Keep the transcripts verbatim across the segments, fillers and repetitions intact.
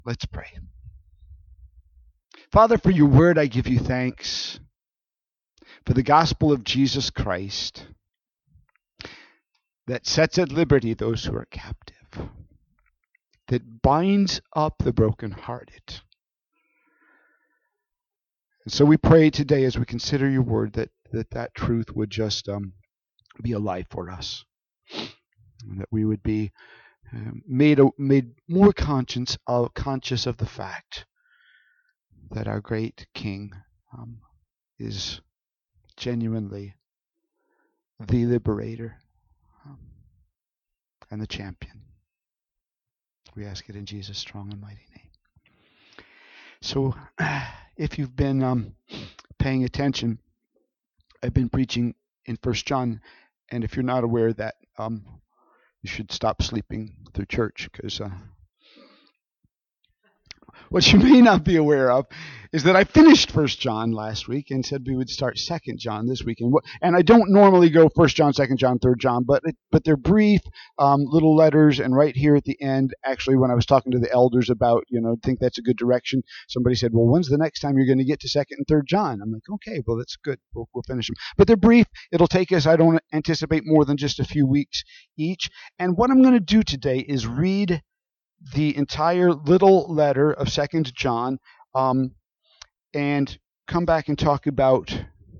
Let's pray. Father, for your word, I give you thanks for the gospel of Jesus Christ that sets at liberty those who are captive, that binds up the brokenhearted. And so we pray today as we consider your word that that, that truth would just um, be alive for us, and that we would be um, made made more conscious of conscious of the fact that our great King um, is genuinely the liberator um, and the champion. We ask it in Jesus' strong and mighty name. So, if you've been um, paying attention, I've been preaching in First John, and if you're not aware of that, um, you should stop sleeping through church, because uh, what you may not be aware of is that I finished First John last week and said we would start Second John this week. And, what, and I don't normally go First John, Second John, Third John, but it, but they're brief um, little letters. And right here at the end, actually, when I was talking to the elders about, you know, think that's a good direction, somebody said, well, when's the next time you're going to get to Second and Third John? I'm like, okay, well, that's good. We'll, we'll finish them. But they're brief. It'll take us, I don't anticipate more than just a few weeks each. And what I'm going to do today is read the entire little letter of Second John, um, and come back and talk about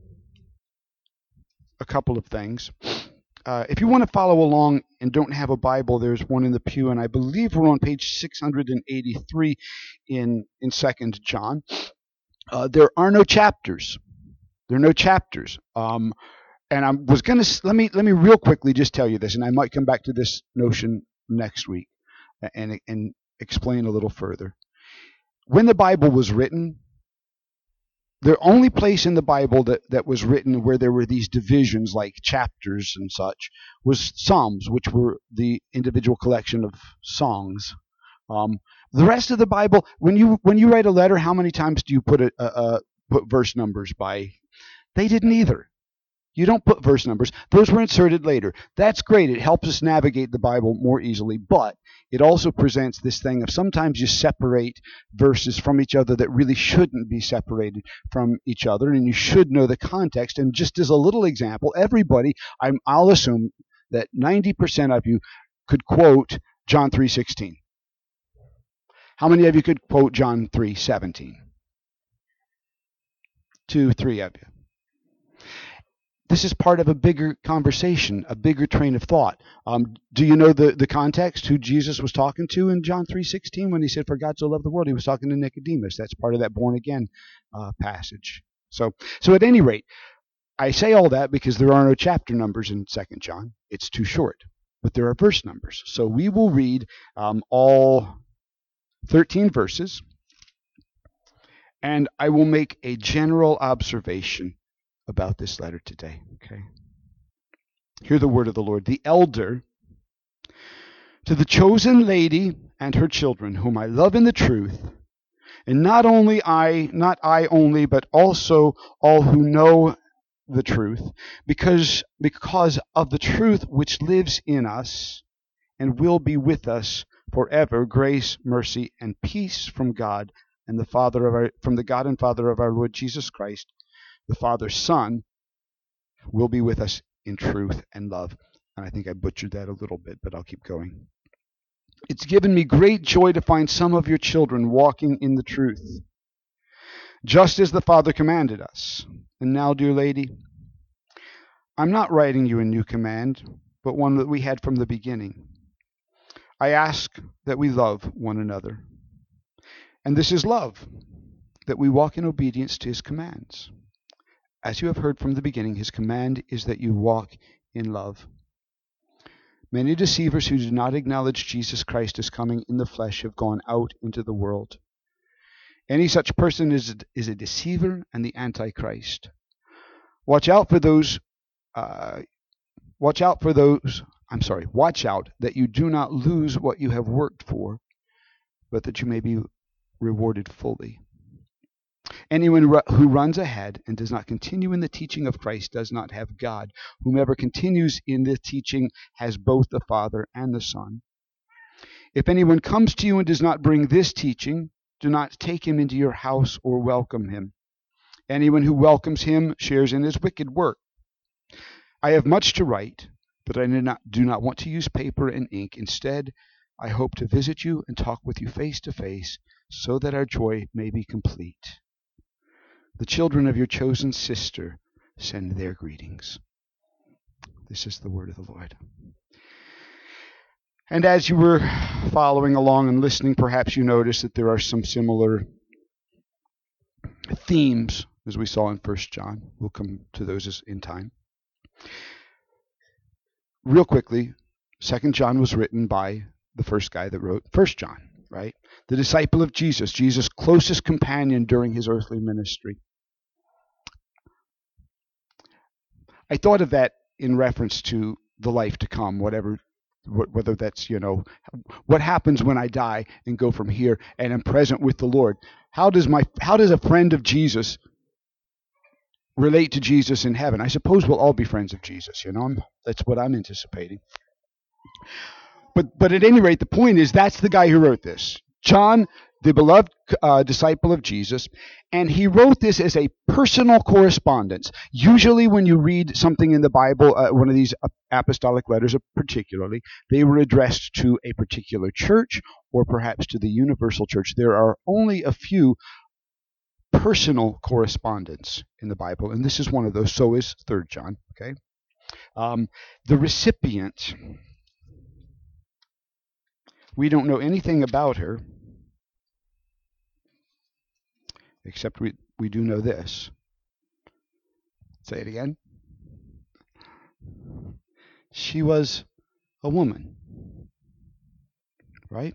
a couple of things. Uh, if you want to follow along and don't have a Bible, there's one in the pew, and I believe we're on page six hundred eighty-three in in Second John. Uh, there are no chapters. There are no chapters. Um, and I was going to let me let me real quickly just tell you this, and I might come back to this notion next week and and explain a little further. When the Bible was written, the only place in the Bible that, that was written where there were these divisions like chapters and such was Psalms, which were the individual collection of songs. Um, the rest of the Bible, when you when you write a letter, how many times do you put a, a, a put verse numbers by? They didn't either. You don't put verse numbers. Those were inserted later. That's great. It helps us navigate the Bible more easily, but it also presents this thing of sometimes you separate verses from each other that really shouldn't be separated from each other, and you should know the context. And just as a little example, everybody, I'm, I'll assume that ninety percent of you could quote John three sixteen. How many of you could quote John three seventeen? Two, three of you. This is part of a bigger conversation, a bigger train of thought. Um, do you know the, the context, who Jesus was talking to in John three sixteen when he said, for God so loved the world? He was talking to Nicodemus. That's part of that born again uh, passage. So, so at any rate, I say all that because there are no chapter numbers in Second John. It's too short. But there are verse numbers. So we will read um, all thirteen verses, and I will make a general observation about this letter today. Okay. Hear the word of the Lord. The elder, to the chosen lady and her children, whom I love in the truth, and not only I, not I only, but also all who know the truth, because because of the truth which lives in us and will be with us forever. Grace, mercy, and peace from God and the Father of our from the God and Father of our Lord Jesus Christ, the Father's Son, will be with us in truth and love. And I think I butchered that a little bit, but I'll keep going. It's given me great joy to find some of your children walking in the truth, just as the Father commanded us. And now, dear lady, I'm not writing you a new command, but one that we had from the beginning. I ask that we love one another. And this is love, that we walk in obedience to his commands. As you have heard from the beginning, his command is that you walk in love. Many deceivers who do not acknowledge Jesus Christ as coming in the flesh have gone out into the world. Any such person is a, is a deceiver and the Antichrist. Watch out for those. Uh, watch out for those. I'm sorry. Watch out that you do not lose what you have worked for, but that you may be rewarded fully. Anyone who runs ahead and does not continue in the teaching of Christ does not have God. Whomever continues in the teaching has both the Father and the Son. If anyone comes to you and does not bring this teaching, do not take him into your house or welcome him. Anyone who welcomes him shares in his wicked work. I have much to write, but I do not, do not want to use paper and ink. Instead, I hope to visit you and talk with you face to face, so that our joy may be complete. The children of your chosen sister send their greetings. This is the word of the Lord. And as you were following along and listening, perhaps you noticed that there are some similar themes as we saw in First John. We'll come to those in time. Real quickly, Second John was written by the first guy that wrote First John, right? The disciple of Jesus, Jesus' closest companion during his earthly ministry. I thought of that in reference to the life to come, whatever, whether that's, you know, what happens when I die and go from here and am present with the Lord. How does my, how does a friend of Jesus relate to Jesus in heaven? I suppose we'll all be friends of Jesus, you know. I'm, that's what I'm anticipating. But but at any rate, the point is that's the guy who wrote this. John, the beloved uh, disciple of Jesus, and he wrote this as a personal correspondence. Usually when you read something in the Bible, uh, one of these apostolic letters particularly, they were addressed to a particular church or perhaps to the universal church. There are only a few personal correspondence in the Bible, and this is one of those. So is Third John. Okay, um, the recipient, we don't know anything about her, except we we do know this. Say it again. She was a woman, right?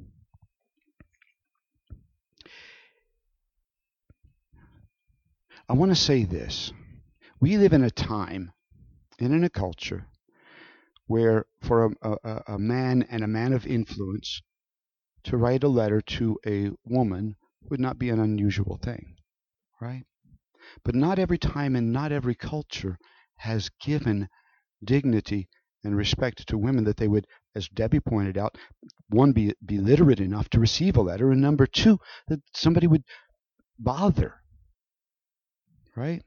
I want to say this. We live in a time and in a culture where for a, a, a man and a man of influence to write a letter to a woman would not be an unusual thing, right? But not every time and not every culture has given dignity and respect to women that they would, as Debbie pointed out, one, be, be literate enough to receive a letter, and number two, that somebody would bother. Right?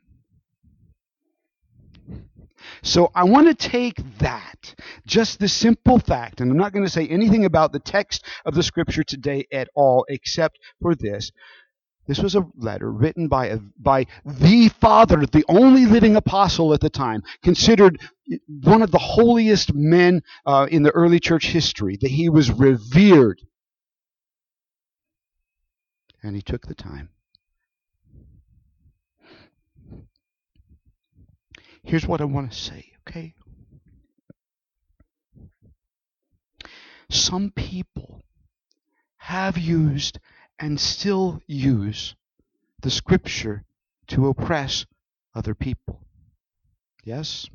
So I want to take that, just the simple fact, and I'm not going to say anything about the text of the scripture today at all, except for this. This was a letter written by a, by the Father, the only living apostle at the time, considered one of the holiest men uh, in the early church history, that he was revered. And he took the time. Here's what I want to say, okay? Some people have used and still use the scripture to oppress other people. Yes?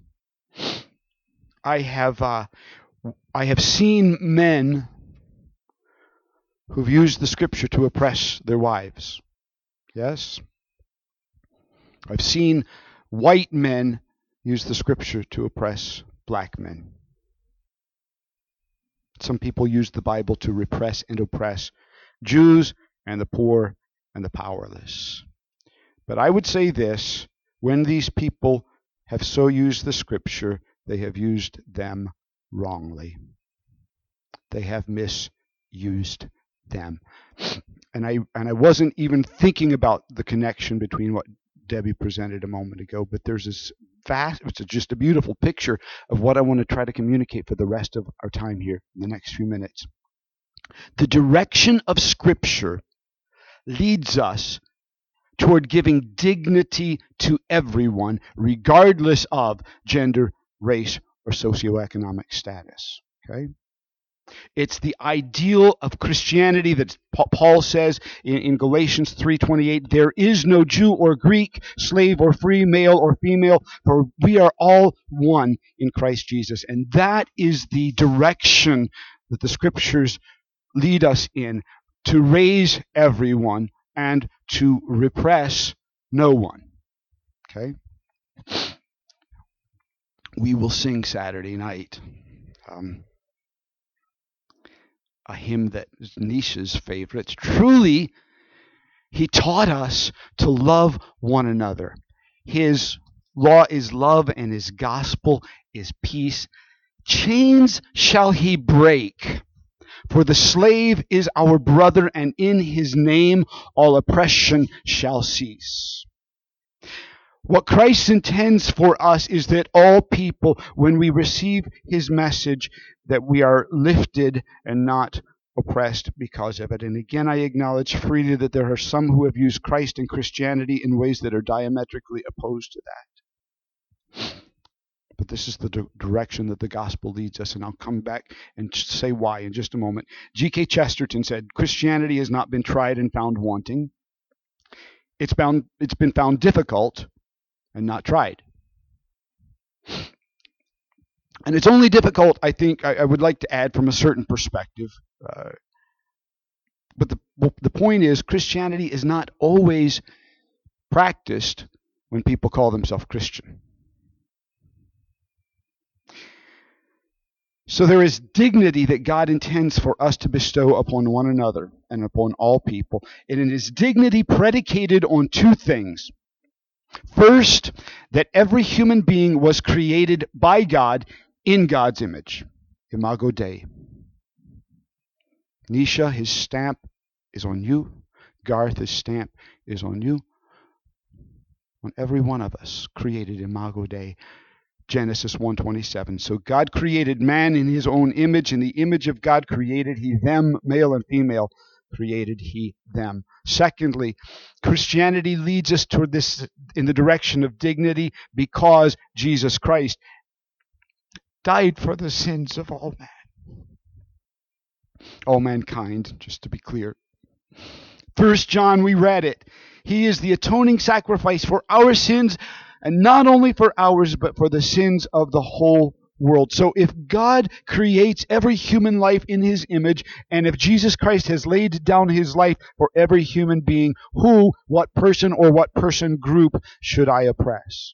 I have uh, I have seen men who've used the scripture to oppress their wives. Yes? I've seen white men use the scripture to oppress black men. Some people use the Bible to repress and oppress Jews and the poor and the powerless. But I would say this, when these people have so used the scripture, they have used them wrongly. They have misused them. And I and I wasn't even thinking about the connection between what Debbie presented a moment ago, but there's this vast, it's just a beautiful picture of what I want to try to communicate for the rest of our time here in the next few minutes. The direction of Scripture leads us toward giving dignity to everyone, regardless of gender, race, or socioeconomic status. Okay? It's the ideal of Christianity that Paul says in, in Galatians three twenty-eight, there is no Jew or Greek, slave or free, male or female, for we are all one in Christ Jesus. And that is the direction that the scriptures lead us in, to raise everyone and to repress no one. Okay? We will sing Saturday night. Um, a hymn that is Nisha's favorite. Truly, he taught us to love one another. His law is love, and his gospel is peace. Chains shall he break, for the slave is our brother, and in his name all oppression shall cease. What Christ intends for us is that all people, when we receive his message, that we are lifted and not oppressed because of it. And again, I acknowledge freely that there are some who have used Christ and Christianity in ways that are diametrically opposed to that. But this is the di- direction that the gospel leads us, and I'll come back and say why in just a moment. G K Chesterton said, Christianity has not been tried and found wanting. It's, found, it's been found difficult and not tried. And it's only difficult, I think, I, I would like to add, from a certain perspective. Uh, but the, the point is, Christianity is not always practiced when people call themselves Christian. So there is dignity that God intends for us to bestow upon one another and upon all people. And it is dignity predicated on two things. First, that every human being was created by God in God's image. Imago Dei. Nisha, his stamp is on you. Garth, his stamp is on you. On every one of us, created Imago Dei. Genesis one twenty-seven. So God created man in his own image. In the image of God created he them, male and female created he them. Secondly, Christianity leads us toward this in the direction of dignity because Jesus Christ died for the sins of all man. All mankind, just to be clear. First John, we read it. He is the atoning sacrifice for our sins, and not only for ours, but for the sins of the whole world. So if God creates every human life in his image, and if Jesus Christ has laid down his life for every human being, who, what person, or what person group should I oppress?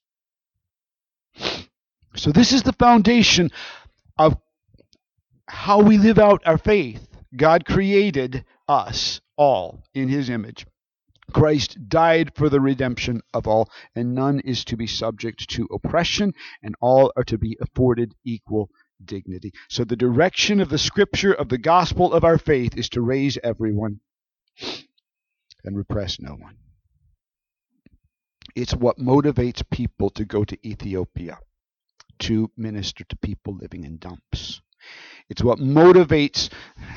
So this is the foundation of how we live out our faith. God created us all in his image. Christ died for the redemption of all, and none is to be subject to oppression, and all are to be afforded equal dignity. So the direction of the scripture of the gospel of our faith is to raise everyone and repress no one. It's what motivates people to go to Ethiopia to minister to people living in dumps. It's what motivates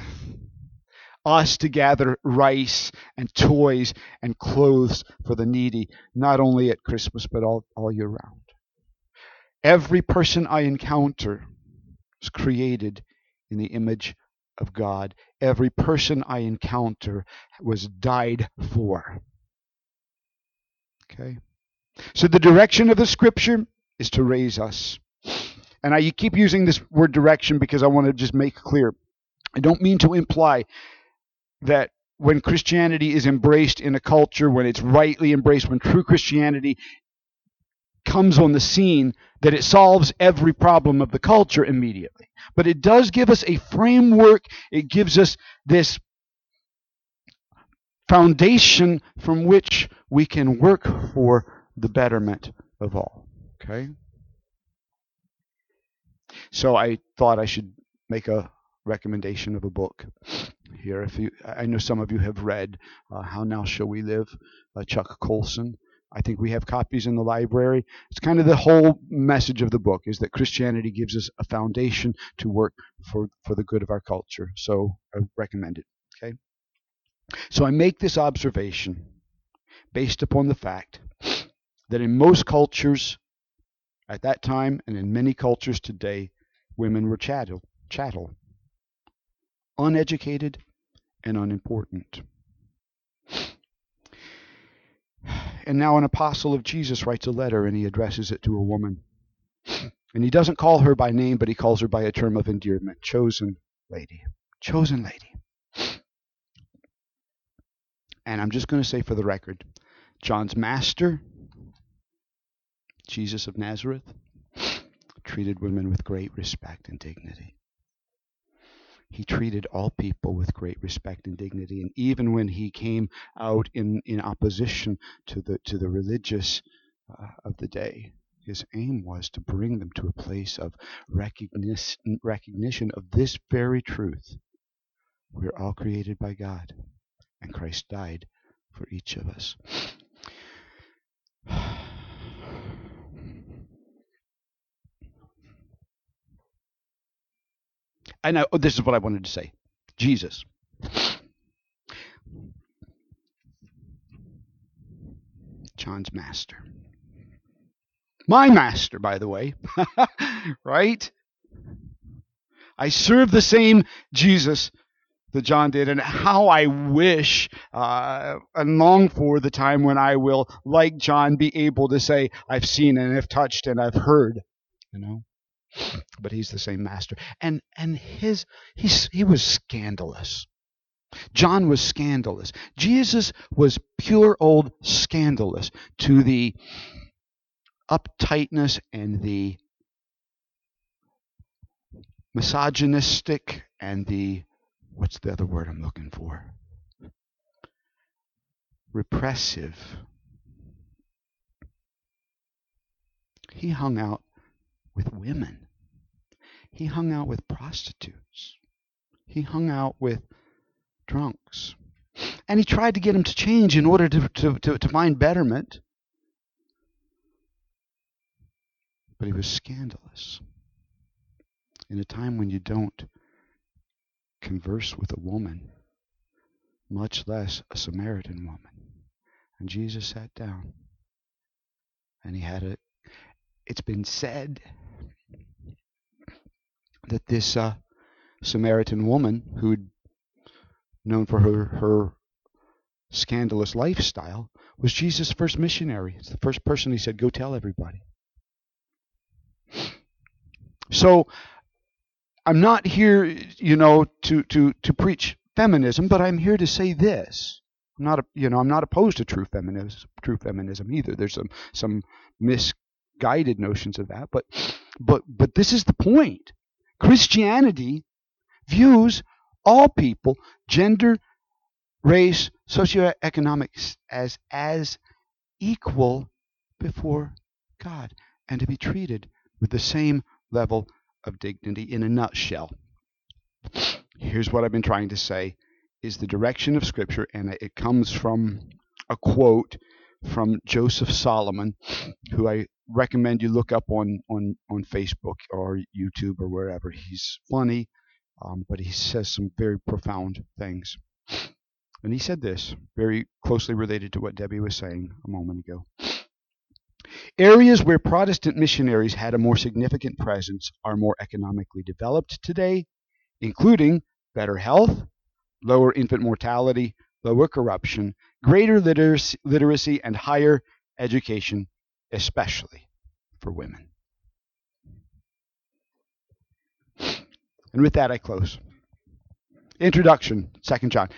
us to gather rice and toys and clothes for the needy, not only at Christmas, but all, all year round. Every person I encounter is created in the image of God. Every person I encounter was died for. Okay? So the direction of the scripture is to raise us. And I keep using this word direction because I want to just make clear. I don't mean to imply that when Christianity is embraced in a culture, when it's rightly embraced, when true Christianity comes on the scene, that it solves every problem of the culture immediately. But it does give us a framework. It gives us this foundation from which we can work for the betterment of all. Okay? So I thought I should make a recommendation of a book here. If you, I know some of you have read uh, How Now Shall We Live, uh, Chuck Colson. I think we have copies in the library. It's kind of the whole message of the book is that Christianity gives us a foundation to work for, for the good of our culture. So I recommend it. Okay. So I make this observation based upon the fact that in most cultures at that time and in many cultures today, women were chattel, chattel, uneducated and unimportant. And now an apostle of Jesus writes a letter and he addresses it to a woman. And he doesn't call her by name, but he calls her by a term of endearment. Chosen lady. Chosen lady. And I'm just going to say for the record, John's master, Jesus of Nazareth, treated women with great respect and dignity. he treated all people with great respect and dignity. And even when he came out in, in opposition to the to the religious uh, of the day, his aim was to bring them to a place of recognition, recognition of this very truth. We're all created by God, and Christ died for each of us. And now, oh, this is what I wanted to say. Jesus. John's master. My master, by the way. Right? I serve the same Jesus that John did, and how I wish uh, and long for the time when I will, like John, be able to say, I've seen and I've touched and I've heard, you know. But he's the same master, and and his he's he was scandalous. John was scandalous. Jesus was pure old scandalous to the uptightness and the misogynistic and the, what's the other word I'm looking for? Repressive. He hung out with women. He hung out with prostitutes. He hung out with drunks. And he tried to get them to change in order to, to, to, to find betterment. But he was scandalous. In a time when you don't converse with a woman, much less a Samaritan woman. And Jesus sat down. And he had a, it's been said that this uh, Samaritan woman, who'd known for her, her scandalous lifestyle, was Jesus' first missionary. It's the first person he said, go tell everybody. So I'm not here, you know, to, to, to preach feminism, but I'm here to say this. I'm not, a, you know, I'm not opposed to true feminism, true feminism either. There's some some misguided notions of that, but but but this is the point. Christianity views all people, gender, race, socioeconomics, as as equal before God, and to be treated with the same level of dignity. In a nutshell, here's what I've been trying to say is the direction of Scripture, and it comes from a quote from Joseph Solomon, who I recommend you look up on, on, on Facebook or YouTube or wherever. He's funny, um, but he says some very profound things. And he said this, very closely related to what Debbie was saying a moment ago. Areas where Protestant missionaries had a more significant presence are more economically developed today, including better health, lower infant mortality, lower corruption, greater literacy, literacy and higher education, especially for women. And with that, I close. Introduction, Second John.